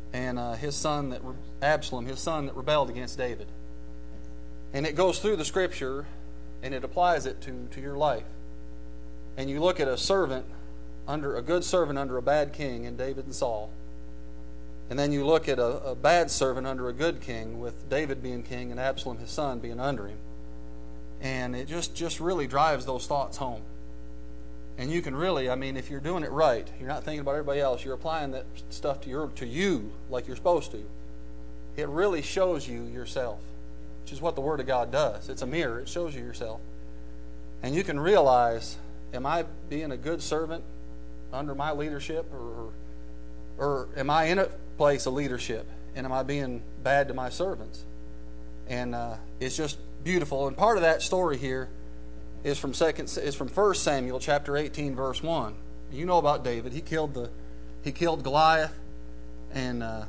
and uh, his son that Absalom, his son that rebelled against David. And it goes through the Scripture, and it applies it to, to your life. And you look at a servant under a good servant under a bad king in David and Saul. And then you look at a, a bad servant under a good king, with David being king and Absalom, his son, being under him. And it just, just really drives those thoughts home. And you can really, I mean, if you're doing it right, you're not thinking about everybody else, you're applying that stuff to your to you like you're supposed to. It really shows you yourself, which is what the Word of God does. It's a mirror. It shows you yourself. And you can realize, am I being a good servant under my leadership, or, or am I in a place of leadership, and am I being bad to my servants? And uh, it's just beautiful. And part of that story here is from second is from First Samuel chapter eighteen, verse one. You know about David. He killed the he killed Goliath, and uh,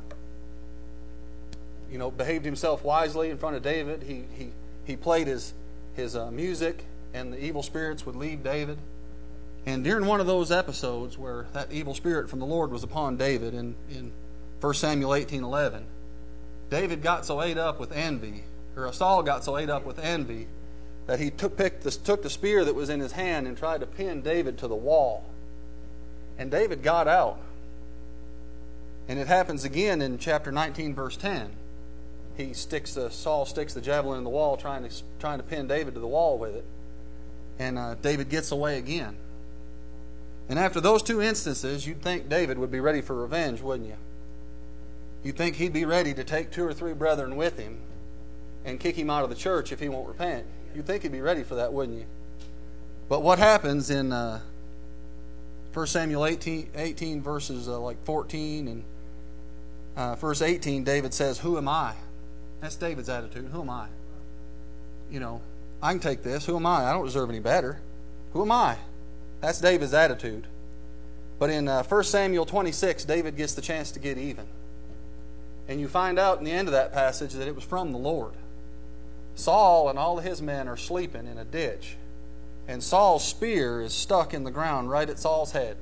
you know behaved himself wisely in front of David. He he he played his his uh, music, and the evil spirits would leave David. And during one of those episodes where that evil spirit from the Lord was upon David, in in First Samuel eighteen eleven, David got so ate up with envy, or Saul got so ate up with envy, that he took, picked this, took the spear that was in his hand and tried to pin David to the wall. And David got out. And it happens again in chapter nineteen, verse ten. He sticks the, Saul sticks the javelin in the wall, trying to trying to pin David to the wall with it. And uh, David gets away again. And after those two instances, you'd think David would be ready for revenge, wouldn't you? You'd think he'd be ready to take two or three brethren with him and kick him out of the church if he won't repent. You'd think he'd be ready for that, wouldn't you? But what happens in uh, First Samuel eighteen, eighteen verses uh, like fourteen and uh, verse eighteen, David says, "Who am I?" That's David's attitude. Who am I? You know, I can take this. Who am I? I don't deserve any better. Who am I? That's David's attitude. But in uh, First Samuel twenty-six, David gets the chance to get even. And you find out in the end of that passage that it was from the Lord. Saul and all of his men are sleeping in a ditch, and Saul's spear is stuck in the ground right at Saul's head.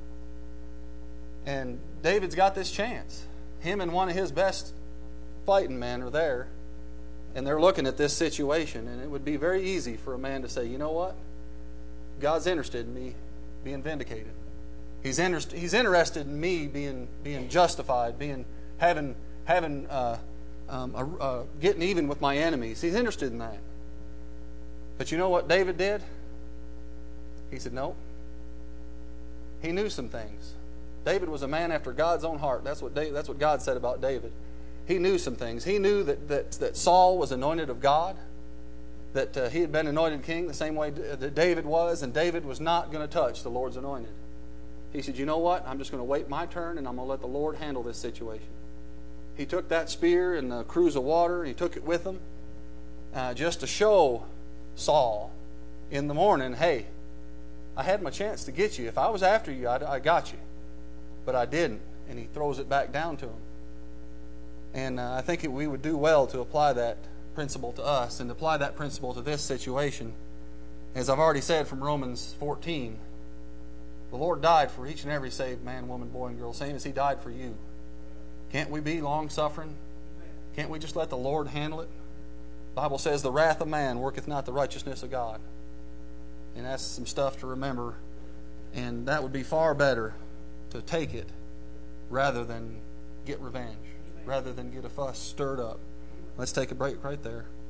And David's got this chance. Him and one of his best fighting men are there, and they're looking at this situation, and it would be very easy for a man to say, you know what? God's interested in me being vindicated. He's interested, he's interested in me being being justified, being having having uh, Um, uh, uh, getting even with my enemies. He's interested in that. But you know what David did? He said, no. He knew some things. David was a man after God's own heart. That's what David, that's what God said about David. He knew some things. He knew that that, that Saul was anointed of God, that uh, he had been anointed king the same way that David was, and David was not going to touch the Lord's anointed. He said, you know what? I'm just going to wait my turn, and I'm going to let the Lord handle this situation. He took that spear and the cruse of water, and he took it with him uh, just to show Saul in the morning, hey, I had my chance to get you. If I was after you, I, I got you. But I didn't. And he throws it back down to him. And uh, I think it, we would do well to apply that principle to us and apply that principle to this situation. As I've already said from Romans fourteen, the Lord died for each and every saved man, woman, boy, and girl, same as He died for you. Can't we be long-suffering? Can't we just let the Lord handle it? The Bible says, the wrath of man worketh not the righteousness of God. And that's some stuff to remember. And that would be far better to take it rather than get revenge, rather than get a fuss stirred up. Let's take a break right there.